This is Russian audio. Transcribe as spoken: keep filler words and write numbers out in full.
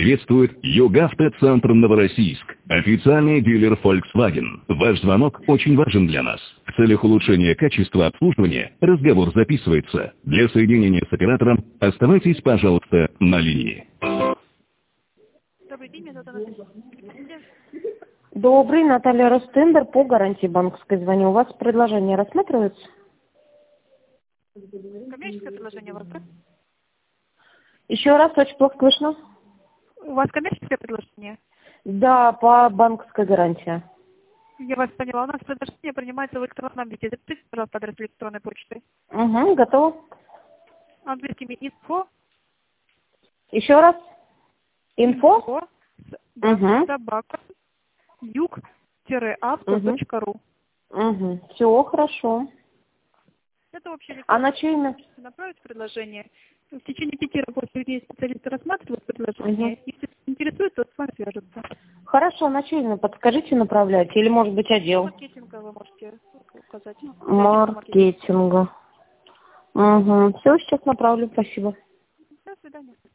приветствует Югавтоцентр Новороссийск, официальный дилер Volkswagen. Ваш звонок очень важен для нас. В целях улучшения качества обслуживания разговор записывается. Для соединения с оператором оставайтесь, пожалуйста, на линии. Добрый день, меня зовут Анастасия. Добрый, Наталья Ростендер, по гарантии банковской звоню. У вас предложение рассматривается? Коммерческое предложение у вас, да? Еще раз, очень плохо слышно. У вас коммерческое предложение? Да, по банковской гарантии. Я вас поняла. У нас предложение принимается в электронном виде. Запишите, пожалуйста, адрес электронной почты. Угу, готово. Английскими инфо. Еще раз. Инфо? Инфо. Да, Угу. собака. юг-авто.ру. Угу. Все, хорошо. Это вообще А на чей имя? направить предложение. В течение пяти рабочих дней специалисты рассматривают предложение. Угу. Если интересует, то с вами свяжутся. Хорошо, на чей имя? Подскажите, направляйте. Или, может быть, отдел? Маркетинга вы можете указать. Маркетинга. Угу. Все, сейчас направлю. Спасибо. До свидания.